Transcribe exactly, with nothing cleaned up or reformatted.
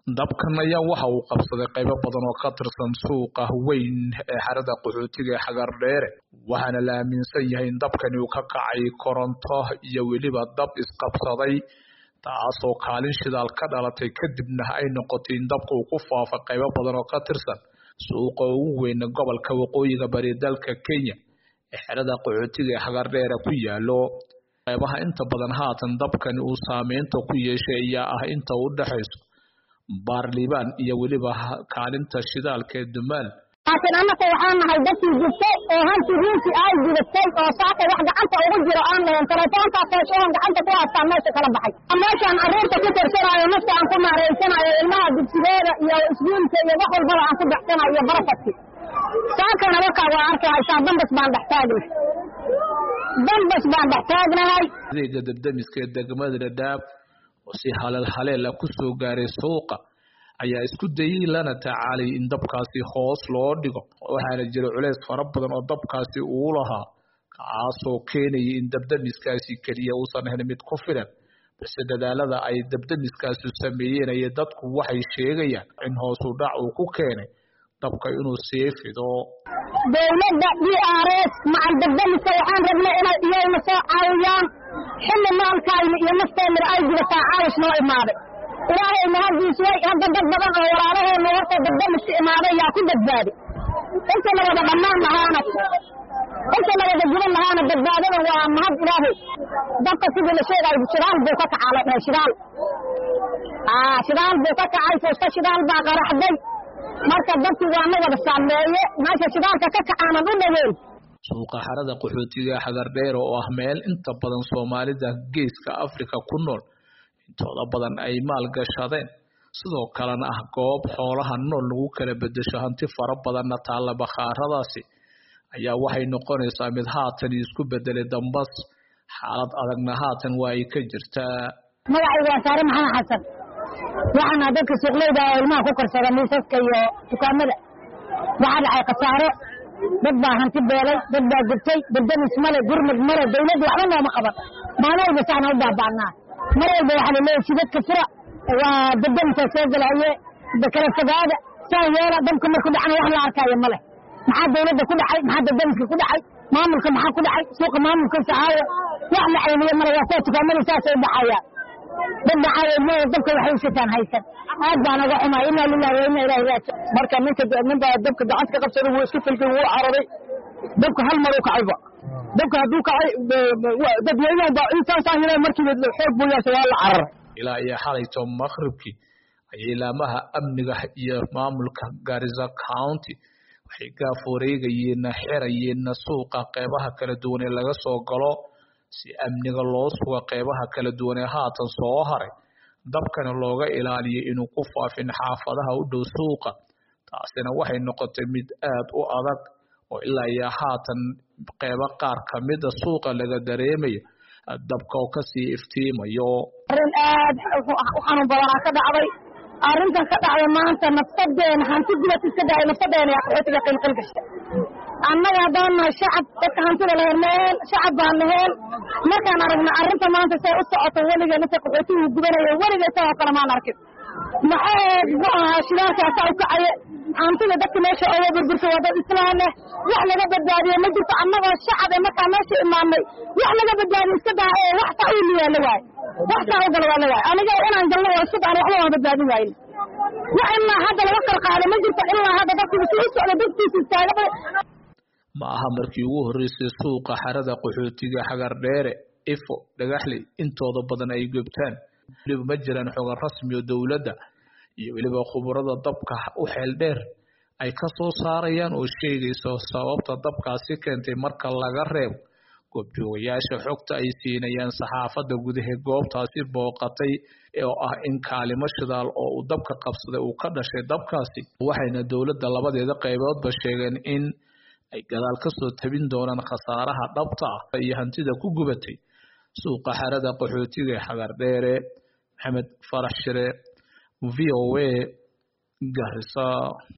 dabkan ayaa waxa uu qabsaday qaybo badan oo ka tirsan suuqa weyn ee xarada qaxootiga ee Xagardheere waxaana la aaminsan yahay in dabkani uu ka kacay koronto iyo weliba dab isqabsaday taasoo kaalin shidaal ka dhalatay kadibna ay noqotay in dabku uu ku faafo qaybo badan oo ka tirsan suuqa ugu weyn gobolka waqooyiga bari dalka Kenya ee xarada qaxootiga ee Xagardheere ku yaalo qaybaha inta badan haatan dabkani uu saameynta ku yeeshay ayaa ah inta u dhaxayso baarliban iyo weliba kaalinta shidaalka ee Dumaal laakiin annaka waxaan nahay dadkii jirtay oo hanti runtii ay jiratay oo saaka wax gacanta ugu jiro aan lahayn telefoonka qoysaan gacanta ku haystaan meesha kala baxay meeshaan carruurta ku tirsanayo nafta aan ku maareysanayo ilmaha dugsigeeda iyo iskuulka iyo wax walba aan ku baxsanayo barafadki saakana waxa waa arkaysaa dambas baan dhex taagnay dambas baan dhex taagnahay adeega dabdamiska ee degmada Dadaab oo si halal haleel ku soo gaaray suuqa ayaa isku dayay lana tacaalay in dabkaasi hoos loo dhigo waxaana jira culeys fara badan oo dabkaasi uu lahaa kaasoo keenay in dabdamiskaasi kaliya uusan ahayn mid ku filan balse dadaalada ay dabdamiskaasi sameeyeen ay dadku waxay sheegayaan in hoos u dhac uu ku keenay dabka inuu sii fido dawladda D R S macal dabdamiska waxaan rabnay inay iyaguna soo caawiyaan xilli maalkayna iyo nafteena ay jirtaa caawish noo imaaday ilaahay mahadiis way hadda dad badan oo walaalaheena warta dabdamiska imaaday yaa ku badbaaday inta la wada dhammaan lahaana inta la wada jiran lahaana badbaadada waa mahad ilaahay dabka sidii la sheegay shidaal buu ka kacay shidaal ah shidaal buu ka kacay foosta shidaal baa qaraxday marka dadku waa ma wada saameeyay meesha shidaalka ka kacana u dhaweey suuqa xarada qaxootiga Xagardheere oo ah meel inta badan Soomaalida geeska Afrika ku nool intooda badan ay maal gashadeen sidoo kalena ah goob xoolaha nool lagu kala bedesho hanti fara badan taala bakhaaradaasi ayaa waxay noqonaysaa mid haatan isku bedelay dambas xaalad adagna haatan waa ay ka jirtaa magacayga waa Saare Maxamed Xasan waxaana dadka suuqleyda oo ilmaha ku karsada miisaska iyo dukaamada waxa dhacay khasaaro dad baa hanti beelay dad baa gubtay dabdamis male gurmad male dawladda waxba nooma qaban maalin walba u baabaanaa mar walba waxaa leeyahay sidadka fura waa dabdamisa soo galaye kala fogaada saa yeela dabka markuu dhacana wax la arkaayo male maxaa dawladda ku dhacay maxaa dabdamiska ku dhacay maamulka maxaa ku dhacay suuqa maamulka saayo wax la cayniyo male waa soo dukaamada saas ay dhacayaan dad dhacaya meel dabka waxay sitaan haysan aad baan uga xumaa inna lillahi wa inna ilaihi raaji'uun marka ninka ninka dabka gacanta ka qabsaday wuu isku filkay wuu cararay dabka hal mar uu kacayba dabka hadduu kacay dadweynaha baa intaasaan helay markii xoog buu yeeshay waa la cararay ilaa iyo xalayto maqribkii ayay laamaha amniga iyo maamulka Garissa County waxay gaafureegayeen xirayeen suuqa qaybaha kala duwan ee laga soo galo si amniga loo sugo qaybaha kala duwan ee haatan soo haray dabkana looga ilaaliyo inuu ku faafin xaafadaha u dhow suuqa taasina waxay noqotay mid aad u adag oo ilaa iyo haatan qaybo qaar kamid ah suuqa laga dareemayo dabka oo kasii iftiimayo arin aad u xanuun badan ka dhacday arintan ka dhacday maanta naftadeena hanti dibadda iska dhacay naftadeena qaxootiga qilqil gashay annaga haddaan shacab dadka hantida la hermeen shacab baan laheen markaan aragna arrinta maanta say u socoto weliga inta qaxootigu gubanayo weliga isagoo kale maan arkin maxaa shidaalkaasa u kacaya hantida dadka meesha ooga burburta waa dad islaane wax laga badbaadiyo ma jirto annagoo shacab ee markaa meesha imaamnay wax laga badbaadiyo iska daa ee wax taa u liyaala waay wax taa u gala waa la waay aniga inaan galno waa isku daan waxba waan badbaadin waayn wax ilaa hadda laga qalqaado ma jirto ilaa hadda dadku si u socdo dadkiisa istaaga ma aha markii ugu horeysay suuqa xarada qaxootiga Xagardheere ifo dhagaxley intooda badan ay gubtaan waliba ma jiraan xogan rasmi oo dawladda iyo waliba khubarada dabka u xeel dheer ay ka soo saarayaan oo sheegayso sababta dabkaasi keentay marka laga reebo goobjoogayaasha xogta ay siinayaan saxaafadda gudaha goobtaasi booqatay oo ah in kaalimo shidaal oo uu dabka qabsaday uu ka dhashay dabkaasi waxayna dawladda labadeeda qayboodba sheegeen in ay gadaal ka soo tabin doonaan khasaaraha dhabta ah iyo hantida ku gubatay suuqa xarada qaxootiga Xagardheere Maxamed Farax Shire V O A Garissa.